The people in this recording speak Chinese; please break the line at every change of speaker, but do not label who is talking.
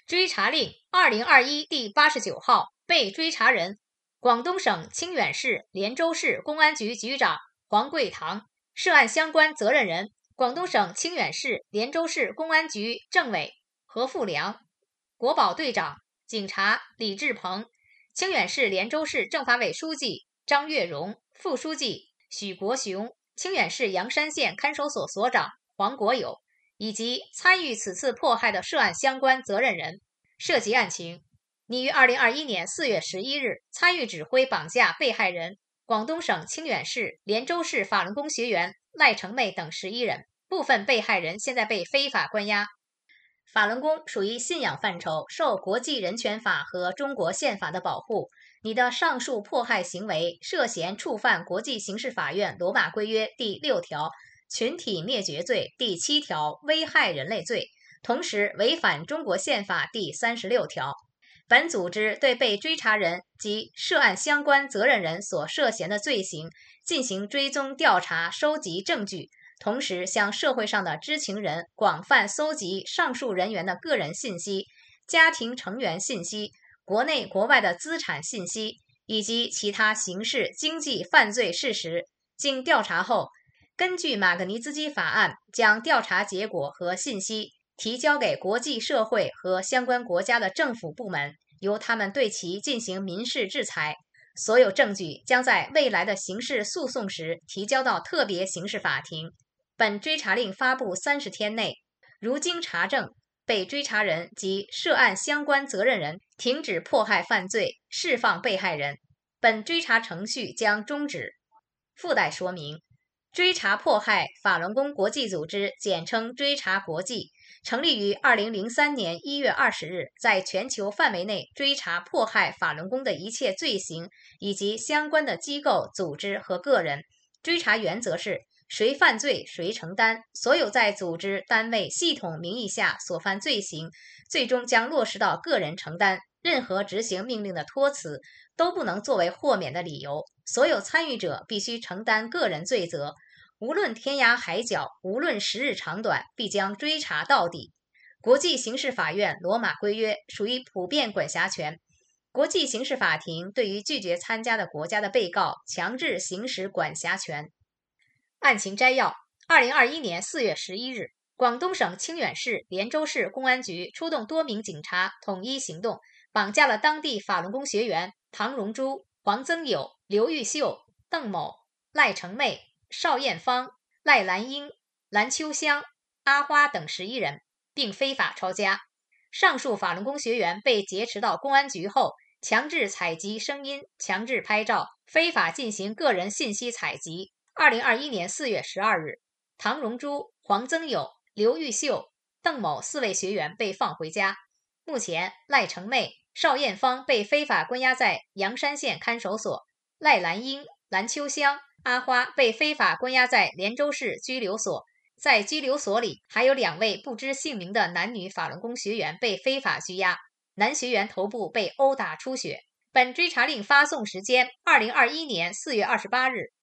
追查令2021第89号，被追查人：广东省清远市连州市公安局局长黄贵堂，涉案相关责任人：广东省清远市连州市公安局政委何富良，国保队长警察李志鹏，清远市连州市政法委书记张月荣，副书记许国雄，清远市阳山县看守所所长黄国友，以及参与此次迫害的涉案相关责任人。涉及案情，拟于2021年4月11日参与指挥绑架被害人广东省清远市连州市法轮功学员赖成妹等11人，部分被害人现在被非法关押。法轮功属于信仰范畴，受国际人权法和中国宪法的保护。你的上述迫害行为涉嫌触犯国际刑事法院罗马规约第6条群体灭绝罪、第7条危害人类罪，同时违反中国宪法第36条。本组织对被追查人及涉案相关责任人所涉嫌的罪行进行追踪调查，收集证据，同时向社会上的知情人广泛搜集上述人员的个人信息、家庭成员信息、国内国外的资产信息以及其他刑事经济犯罪事实。经调查后，根据马格尼兹基法案，将调查结果和信息提交给国际社会和相关国家的政府部门，由他们对其进行民事制裁。所有证据将在未来的刑事诉讼时提交到特别刑事法庭。本追查令发布30天内，如经查证，被追查人及涉案相关责任人停止迫害犯罪，释放被害人，本追查程序将终止。附带说明：追查迫害法轮功国际组织，简称追查国际，成立于2003年1月20日，在全球范围内追查迫害法轮功的一切罪行以及相关的机构、组织和个人。追查原则是谁犯罪谁承担，所有在组织、单位、系统名义下所犯罪行，最终将落实到个人承担。任何执行命令的托辞都不能作为豁免的理由，所有参与者必须承担个人罪责。无论天涯海角，无论时日长短，必将追查到底。国际刑事法院罗马规约属于普遍管辖权，国际刑事法庭对于拒绝参加的国家的被告强制行使管辖权。案情摘要：2021年4月11日，广东省清远市连州市公安局出动多名警察统一行动，绑架了当地法轮功学员唐荣珠、黄增友、刘玉秀、邓某、赖成妹、邵艳芳、赖兰英、蓝秋香、阿花等11人，并非法抄家。上述法轮功学员被劫持到公安局后，强制采集声音，强制拍照，非法进行个人信息采集。2021年4月12日，唐荣珠、黄增友、刘玉秀、邓某4位学员被放回家。目前，赖成妹、邵艳芳被非法关押在阳山县看守所，赖兰英、蓝秋香、阿花被非法关押在连州市拘留所。在拘留所里，还有2位不知姓名的男女法轮功学员被非法拘押，男学员头部被殴打出血。本追查令发送时间：2021年4月28日。